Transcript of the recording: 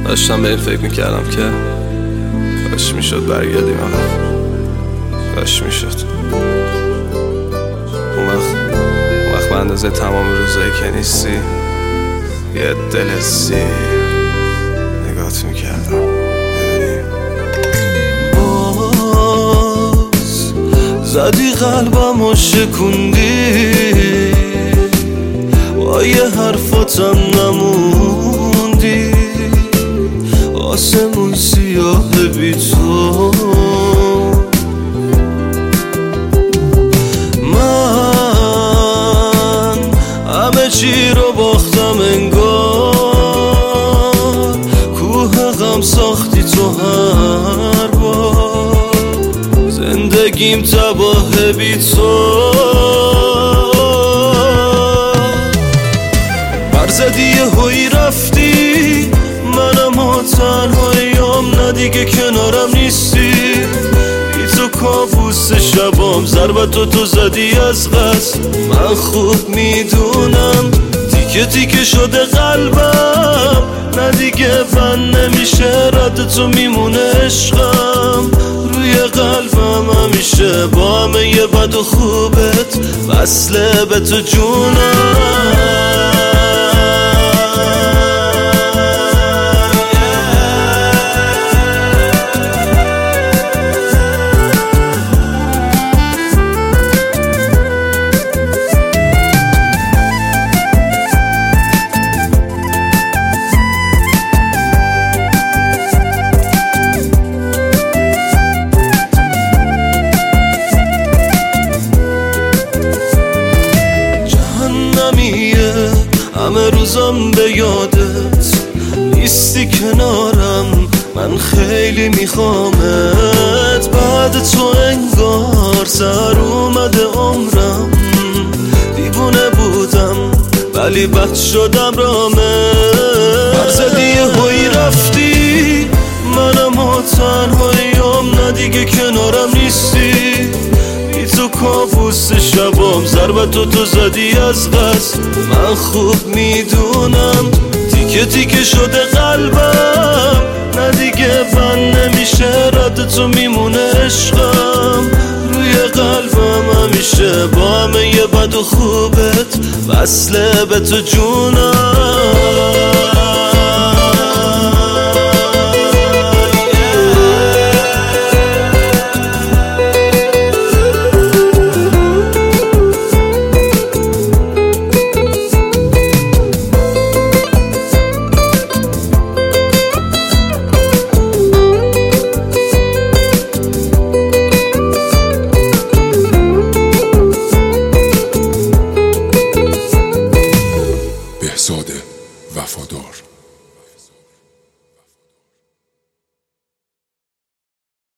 داشتم به این فکر میکردم که کاش میشد برگردیم عقب، کاش میشد اون وقت به اندازه تمام روزایی که نیستی یه دل سی نگات میکردم. باز زدی قلبم و شکوندی، با یه حرفاتم نموندی، آسمون سیاه بی تو. من همه چی رو باختم انگار، کوه غم ساختی تو هر بار، زندگیم تباه بی تو. برزدی یه هوی رفتی، منم ها تنهاییم، نه دیگه کنارم نیستی، بی تو کابوس شبام، ضربتو تو زدی از قصد، من خوب میدونم تیکه تیکه شده قلبم، نه دیگه بند نمیشه، رد تو میمونه عشقم روی قلبم همیشه، با همه یه بد و خوبت وصله به تو جونم. همه روزم به یادت نیستی کنارم، من خیلی میخوامت، بعد تو انگار سر اومده عمرم، دیوونه بودم ولی بد شدم رامت. برزدی یه هوی رفتی، منم ها تنهاییم، نه دیگه کنارم نیستی، تو کابوس شبام، ضربتو تو زدی از قصد، من خوب میدونم تیکه تیکه شده قلبم، نه دیگه بند نمیشه، رد تو میمونه عشقم روی قلبم همیشه، با همه یه بد و خوبت وصله به تو جونم. بهزاد وفادار.